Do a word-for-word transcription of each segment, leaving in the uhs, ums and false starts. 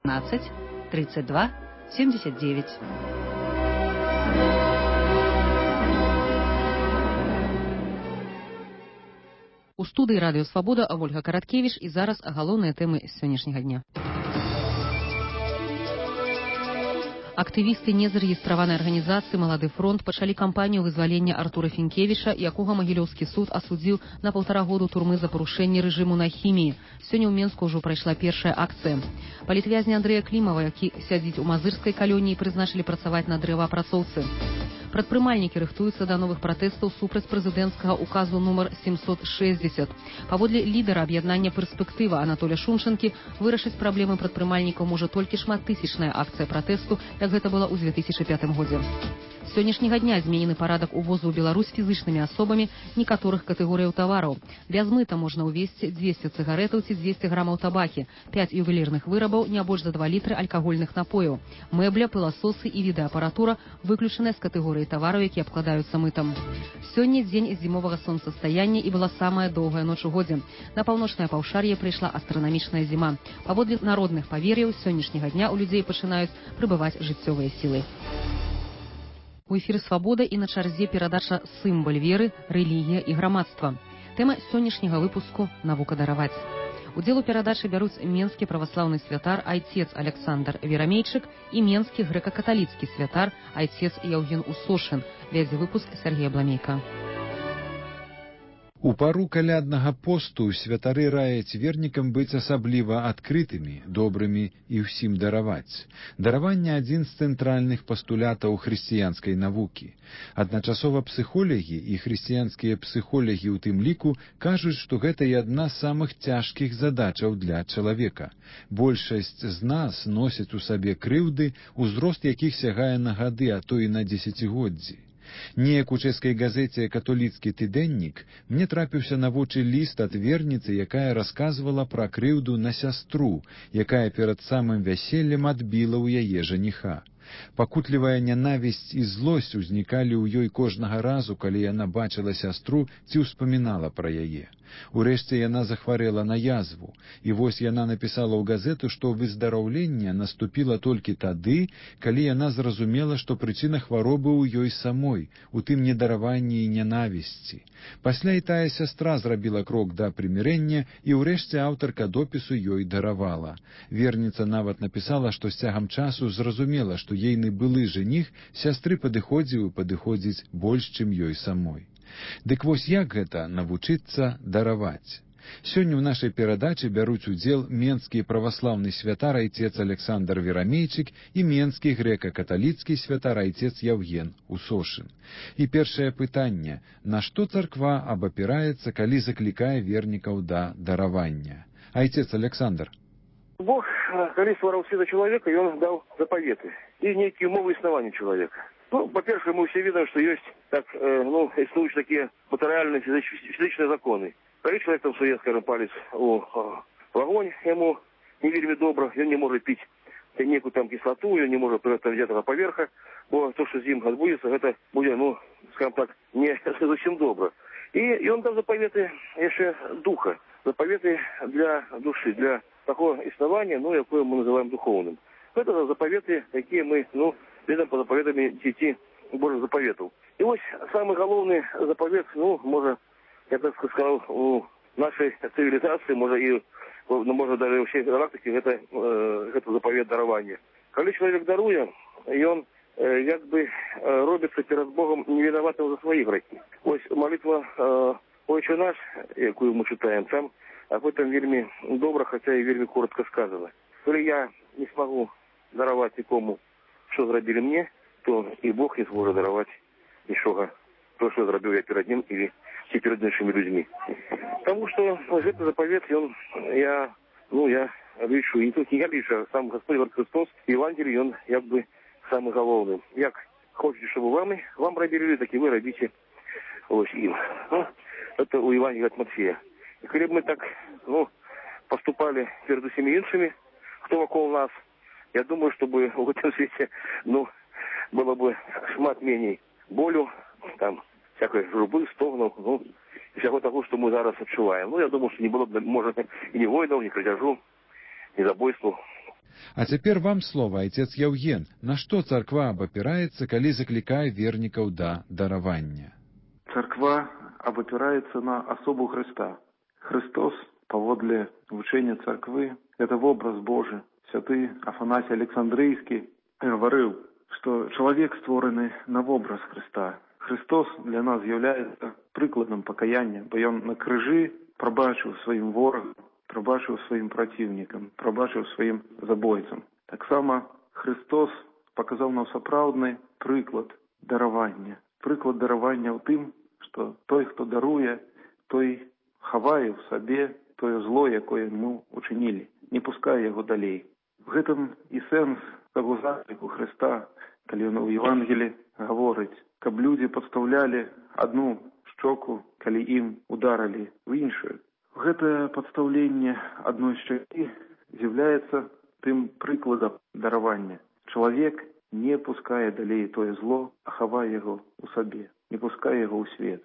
пятнадцать тридцать два семьдесят девять. У студыі радыё Свабода Ольга Караткевіч, і зараз галоўныя тэмы сённяшняга дня. Актывісты незарэгістраванай арганізацыі «Малады фронт» пачалі кампанію вызвалення Артура Фінкевіча, якога Магілёўскі суд асудзіў на паўтара году турмы за парушэнне рэжыму на хіміі. Сёння ў Менску ўжо прайшла першая акцыя. Палітвязня Андрэя Клімава, які сядзіць у мазырскай калоніі, прызначылі працаваць на дрэваапрацоўцы. Прадпрымальнікі рыхтуюцца да новых пратэстаў супраць прэзідэнцкага указу нумар семьсот шестьдесят. Паводле лідара аб'яднання «Перспектыва» Анатоля Шумчанкі, вырашыць праблемы прадпрымальнікаў можа толькі шматтысячная акцыя пратэсту, як гэта было ў две тысячы пятым годзе. З сённяшняга дня зменены парадак увозу ў Беларусь фізычнымі асобамі некаторых катэгорыяў тавараў. Без мыта можна ўвезці дзвесце цыгарэтаў ці дзвесце грамаў табакі, пяць ювелірных вырабаў, не больш за два літры алькагольных напояў. Мэбля, пыласосы і відэаапаратура выключаныя з катэгорыі тавараў, які абкладаюцца мытам. Сёння дзень зімовага сонцастаяння і была самая доўгая ноч у годзе. На паўночнае паўшар'е прыйшла астранамічная зіма. Паводле народных павер'яў, з сённяшняга дня ў людзей пачынаюць прыбываць жыццёвыя сілы. У эфіры «Свабода» і на чарзе перадача «Сымбаль веры, рэлігія і грамадства». Тэма сённяшняга выпуску «Навука дараваць». Удзел у перадачы бяруць менскі праваслаўны святар айцец Александр Верамейчык і менскі грэка-каталіцкі святар айцец Яўген Усошын. Вядзе выпуск Сергея Бламейка. У пару каляднага посту святары раяць вернікам быць асабліва адкрытымі, добрымі і ўсім дараваць. Дараванне – адзін з цэнтральных пастулятаў хрысціянскай навукі. Адначасова псіхолагі і хрысціянскія псіхолагі ў тым ліку кажуць, што гэта і адна з самых цяжкіх задачаў для чалавека. Большасць з нас носяць у сабе крыўды, узрост якіх сягае на гады, а то і на дзесяцігоддзі. Неяк у чэшскай газеце «Католіцкі тыдэннік» мне трапіўся на вочы ліст ад верніцы, якая расказвала пра крыўду на сястру, якая перад самым вяселлем адбіла ў яе жаніха. Пакутлівая нянавісць і злосць узнікалі ў ёй кожнага разу, калі яна бачыла сястру ці ўспамінала пра яе. Урэшце яна захварэла на язву, і вось яна напісала ў газету, што выздараўленне наступіла толькі тады, калі яна зразумела, што прычына хваробы ў ёй самой, у тым недараванні і нянавісці. Пасля і тая сястра зрабіла крок да прымірэння, і ўрэшце аўтарка допісу ёй даравала. Верніца нават напісала, што з цягам часу зразумела, што ейны былы жаніх сястры падыходзіў і падыходзіць больш, чым ёй самой. Дык вось як гэта навучыцца дараваць? Сёння ў нашай перадачы бяруць удзел менскі праваслаўны святар айцец Александр Верамейчык і менскі грэка-каталіцкі святар айцец Яўген Усошын. І першае пытанне: на што царква абапіраецца, калі заклікае вернікаў да даравання? Айцец Александр. Бог, калі ствараў свет чалавека, ён даў запаветы і нейкія умовы існавання чалавека. Ну, по-перше, мы все видим, что есть, так, э, ну, существуют такие материальные физические законы. Коли человек там сует, скажем, палец у, в огонь, ему не вельми добро, он не может пить некую там кислоту, он не может взять этого поверха, бо то, что зим отбудется, это будет, ну, скажем так, не совсем добро. И, и он дал заповеты еще духа, заповеты для души, для такого основания, ну, якое мы называем духовным. Это заповеты, какие мы, ну, следом по заповедам детей Божьих заповедов. И вот самый главный заповед, ну, может, я так сказал, у нашей цивилизации, может, и, ну, может, даже вообще галактики, это, э, это заповед дарования. Когда человек дарует, и он э, как бы э, робится перед Богом не виноватым за свои грехи. Вот молитва э, «Отче наш», якую мы читаем, там об этом вельми добро, хотя и вельми коротко сказано. Коли я не смогу даровать никому, що зробили мені, то і Бог не зможе дарувати нічого, то, що зробив я перед ним і перед іншими людьми. Тому що цей заповіт, він, я, ну, я лишу, і не тільки я лишу, а сам Господь Христос, Євангелій, він, якби, самий головний. Як хочете, щоб вам, вам робили, так і ви робите ось їм. Ну, це у Євангелія від Матфея. І коли б ми так, ну, поступали перед усіми іншими, хто около нас, я думаю, чтобы в этом свете, ну, было бы шмат менее болю, там, всякой журбы, стогнов, ну, и всего того, что мы зараз отчуваем. Ну, я думаю, что не было бы, может, и ни войнов, ни крадежу, ни забойству. А цяпер вам слова, айцец Яўген. На што царква абапіраецца, калі заклікае вернікаў да даравання? Царква абапіраецца на асобу Хрыста. Христос, паводле вучэння царквы, это вобраз Божий. Святы Афанасій Александрийскі гаварыў, што чалавек створаны на вобраз Христа. Христос для нас з'яўляецца прыкладам пакаяння, бо ён на крыжы прабачыў сваім ворагам, прабачыў сваім праціўнікам, прабачыў сваім забойцам. Таксама Христос паказаў нам сапраўдны прыклад даравання. Прыклад даравання ў тым, што той, хто даруе, той хавае ў сабе тое зло, якое мы учынілі, не пускае яго далей. В гэтым і сэнс таго закліку Христа, калі ён у Евангелі гаворыць, каб людзі падстаўлялі адну шчоку, калі ім ударалі в іншую. Гэтае падстаўленне адной шчакі з'яўляецца тым прыкладам даравання. Чалавек не пускае далей тое зло, а хавае яго ў сабе, не пускае яго ў свет.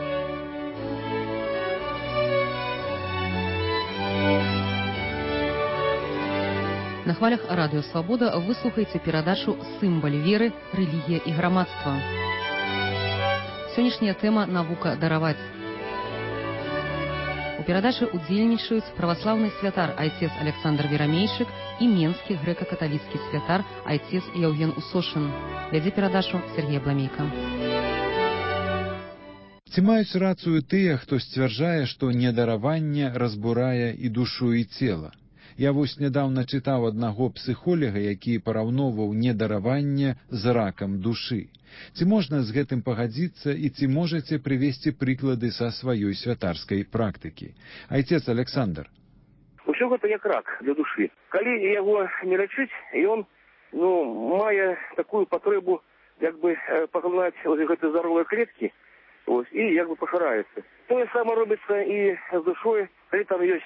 На хвалях Радыё Свабода выслухаеце перадачу «Сымбаль веры, рэлігія і грамадства». Сённяшняя тэма «Навука дараваць». У перадачы удзельнічаюць праваслаўны святар айцец Александр Верамейчык і менскі грэка-каталіцкі святар айцец Яўген Усошын. Вядзе перадачу Сергей Бламейка. Ці маюць рацыю тыя, хто сцвярджае, што недараванне разбурае і душу, і цела? Я вось нядаўна чытаў аднаго псіхолага, які параўноўваў недараванне з ракам душы. Ці можна з гэтым пагадзіцца і ці можаце прывесці прыклады са сваёй святарскай практыкі? Айцец Александр. Усё гэта як рак для душы. Калі яго не лячыць, ён ну, мае такую патрэбу як бы паглынаць гэты здаровыя клеткі, ось, і як бы пашыраецца. Тое самае робіцца і з душой, калі там ёсць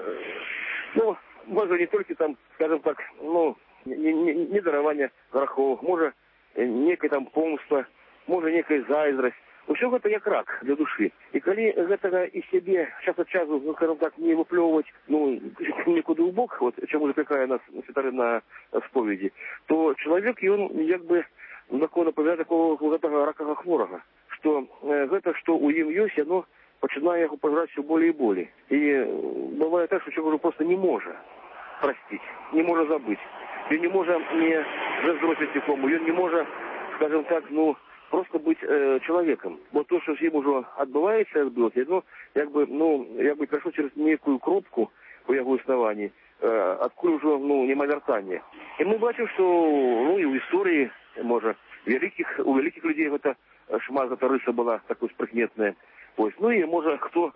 ну, можа не толькі там, скажем так, ну, не, не, не дараванне грахоў, можа некая там помста, можа некая зайздрасць. Усё гэта як рак для душы. І калі гэтага і сябе час ад часу, ну, скажем так, не выплёўваць, ну, нікуды ў бок, вот, чаму заклікае нас святары на споведзі, то чалавек, ён як бы такое напавядае такого гэтага ракага хворага, што э, гэта, што ў ім ёсць, яно пачынае яго пажраць все болей і болей. І бывае так, што чалавек просто не можа простить, не можа забыть. Ён не можа не раздросить нікому, ён не можа, скажем так, ну, просто быть э, человеком. Вот то, что с ним уже отбывается, отбылось, ну, як бы, ну, як бы прошло через некую кропку у его існаванні, э, откуль уже, ну, нема вяртання. І ми бачимо, що, ну, і в історії, може, великих, у великих людей это шмат, эта рыса была такой прикметная. Ось, ну и может кто,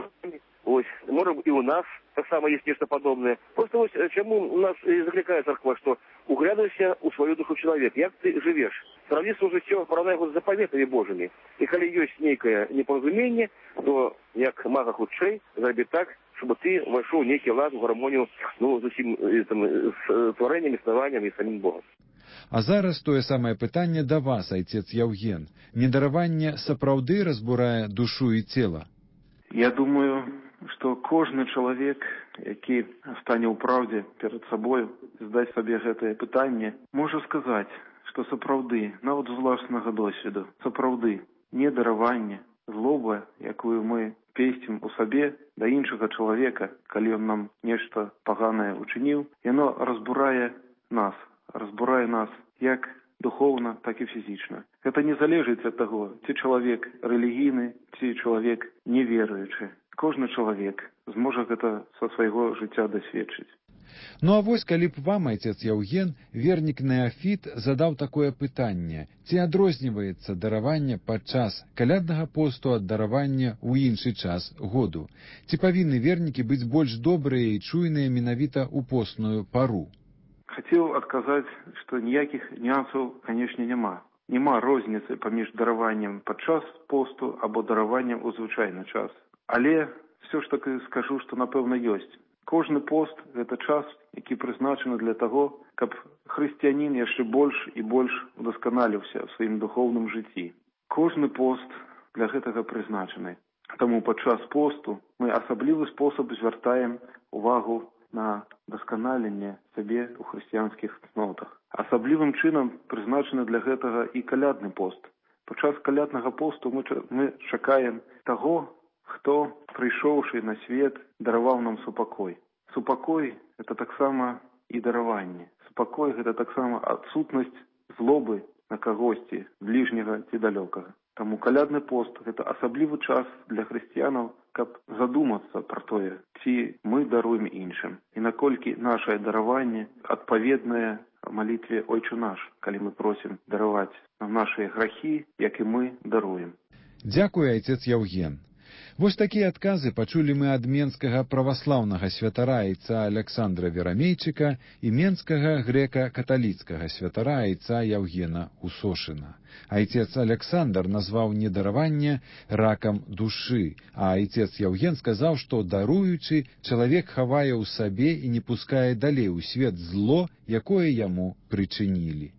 ось, может и у нас так само есть нечто подобное. Просто ось, чему нас и закликает церковь, что углядывайся у свою душу человек, як ты живешь. Сравни уже все, поравняй его с заповедами Божьими. И коли есть некое непоразумение, то як мага худшей, зроби так, чтобы ты вошел в некий лад, в гармонию, ну, с усім, там, с творением, основанием и самим Богом. А зараз тое самае пытанне да вас, айцец Яўген. Недараванне сапраўды разбурае душу і цела? Я думаю, што кожны чалавек, які стане ў праўдзе перад сабою, здаць сабе гэтае пытанне, можа сказаць, што сапраўды, нават з уласнага досведу, сапраўды недараванне, злоба, якую мы песцім у сабе да іншага чалавека, калі ён нам нешта паганае учыніў, яно разбурае нас, разбурае нас як духоўна, так і фізічна. Гэта не залежыць ад таго, ці чалавек рэлігійны, ці чалавек неверуючы. Кожны чалавек зможа гэта са свайго жыцця дасведчыць. Ну а вось калі б вам, айцец Яўген, вернік Неафіт задаў такое пытанне, ці адрозніваецца дараванне падчас каляднага посту ад даравання ў іншы час году? Ці павінны вернікі быць больш добрыя і чуйныя менавіта ў постную пару? Хацеў адказаць, што ніякіх нюансаў, канешне, няма. Няма розніцы паміж дараваннем падчас посту або дараваннем у звычайны час. Але все ж таки скажу, што напэўна ёсць. Кожны пост – гэта час, які прызначаны для таго, каб хрысціянін яшчэ больш і больш удасканаліўся ў сваім духоўным жыцці. Кожны пост для гэтага прызначаны. Таму падчас посту мы асаблівы спосаб звяртаем увагу на дасканаленне сябе ў хрысціянскіх цнотах. Асаблівым чынам прызначаны для гэтага і калядны пост. Падчас каляднага посту мы, мы чакаем таго, хто, прыйшоўшы на свет, дараваў нам супакой. Супакой – гэта таксама і дараванне. Супакой – гэта таксама адсутнасць злобы на кагосьці, бліжняга ці далёкага. Таму калядны пост – гэта асаблівы час для хрысціянаў, каб задумацца пра тое, ці мы даруем іншым. І наколькі нашае дараванне адпаведнае малітве «Ойче наш», калі мы просім дараваць нам нашыя грахі, як і мы даруем. Дзякуй, айцец Яўген. Вось такія адказы пачулі мы ад менскага праваслаўнага святара айца Александра Верамейчыка і менскага грэка-каталіцкага святара айца Яўгена Усошына. Айцец Александр назваў недараванне ракам душы, а айцец Яўген сказаў, што даруючы, чалавек хавае ў сабе і не пускае далей у свет зло, якое яму прычынілі.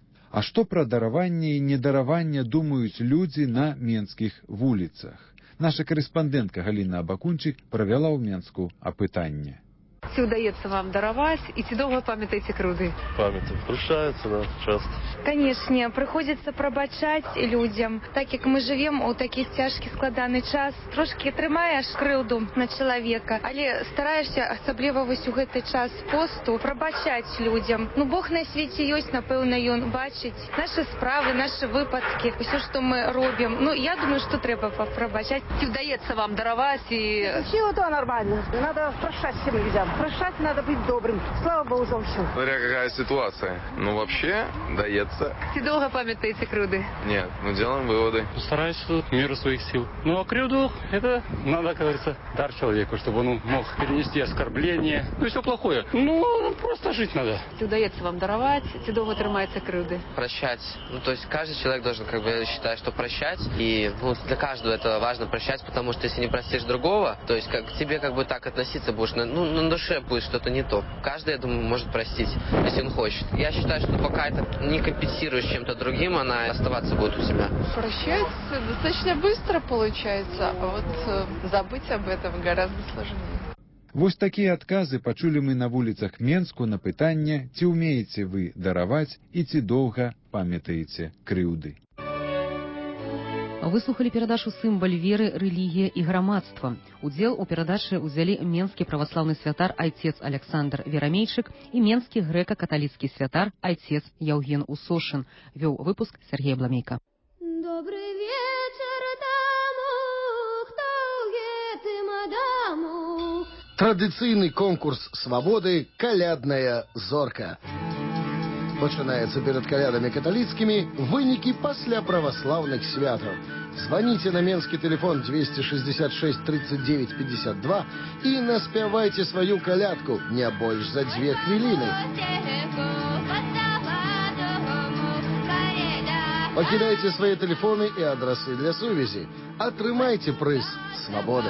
А што пра дараванне і недараванне думаюць людзі на менскіх вуліцах? Наша карэспандэнтка Галіна Абакунчык правяла ў Менску апытанне. Ці ўдаецца вам дараваць і ці доўга памятаеце крыўды? Памятаю, прощается, да, часто. Конечно, приходится пробачаць людям. Так як мы живем у такі цяжкі складаны час, трошки трымаеш крыўду на чалавека, але стараешься, асабліва вось у гэты час посту, прабачаць людям. Ну, Бог на свеце ёсць, напэўна, ён бачыць нашы справы, нашы выпадкі, усё, што мы робім. Ну, я думаю, што трэба прабачаць. Ці ўдаецца вам дараваць і... Все это нормально. Надо прощать всем людям. Прощать надо быть добрым. Слава Богу за все. Смотря какая ситуация. Ну, вообще, дается. Ці доўга памятаеце крыўды? Нет, мы делаем выводы. Стараюсь в меру своих сил. Ну, а крыўду, это надо, как говорится, дар человеку, чтобы он мог перенести оскорбление. Ну, и все плохое. Ну, просто жить надо. Ці ўдаецца вам дараваць, ці доўга трымаецца крыўды? Прощать. Ну, то есть каждый человек должен, как бы, считать, что прощать. И ну, для каждого это важно прощать, потому что если не простишь другого, то есть как к тебе как бы так относиться будешь, ну, на душе будет что-то не то. Каждый, я думаю, может простить, если он хочет. Я считаю, что пока это не компенсируешь чем-то другим, она оставаться будет у себя. Прощать достаточно быстро получается, а вот э, забыть об этом гораздо сложнее. Вось такія адказы пачулі мы на вуліцах Менску на пытанне, ці ўмееце вы дараваць і ці доўга памятаеце крыўды. Выслухали перадачу «Сімвал веры, рэлігія і грамадства». Удзел у перадачы ўзялі менскі праваслаўны святар айцец Александр Верамейчык і менскі грэка-каталіцкі святар айцец Яўген Усошын. Вёў выпуск Сергей Бламейка. Добрый вечер тому, хто гэтым адаму. Традыцыйны конкурс свабоды «Калядная зорка». Пачынаецца перад калядамі каталіцкімі вынікі пасля праваслаўных святаў. Звоните на менскі телефон двести шестьдесят шесть тридцать девять пятьдесят два і наспявайце сваю калядку не больш за две хвіліны. Пакідайце свае тэлефоны і адрасы для сувязі. Атрымайце прыз свабоды.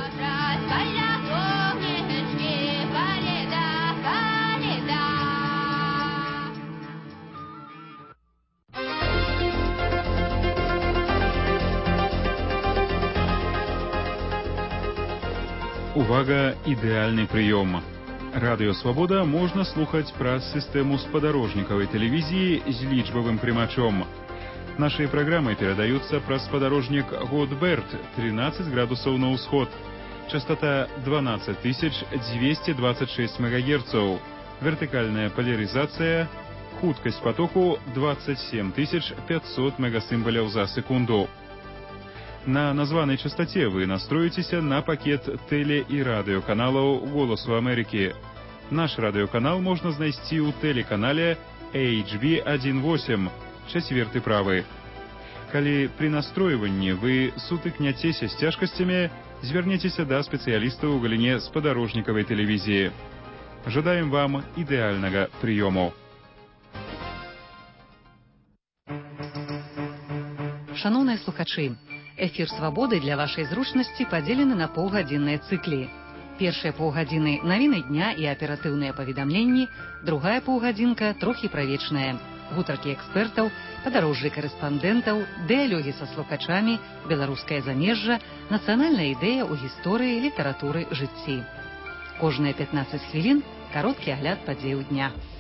Увага, ідэальны прыём. Радыё Свабода можна слухаць праз сістэму спадарожнікавай тэлевізіі з лічбавым прымачом. Нашыя праграмы перадаюцца праз спадарожнік Годберт тринадцать градусаў на ўсход. Частота двенадцать тысяч двести двадцать шесть мегагерцаў. Вертыкальная поляризация. Хуткасць потоку двадцать семь тысяч пятьсот мегасімбаляў за секунду. На названай частоте вы настроитеся на пакет теле- і радыёканалаў «Голасу Амерыкі». Наш радыёканал можна знайсці ў тэлеканале эйч би восемь, чацверты правы. Калі пры настройванні вы сутыкняцеся з цяжкасцямі, звярніцеся да спецыялістаў у галіне спадарожнікавай тэлевізіі. Жадаем вам ідэальнага прыёму. Шановныя слухачы, эфір «Свабоды» для вашай зручнасці падзелены на паўгадзінныя цыклі. Першыя паўгадзіны навіны дня і аператыўныя паведамленні, другая паўгадзінка трохі правечная. Гутаркі экспертаў, падарожжы карэспандэнтаў, дыялогі са слухачамі, беларускае замежжа, нацыянальная ідэя ў гісторыі, літаратуры, жыцці. Кожныя пятнаццаць хвілін кароткі агляд падзеяў дня.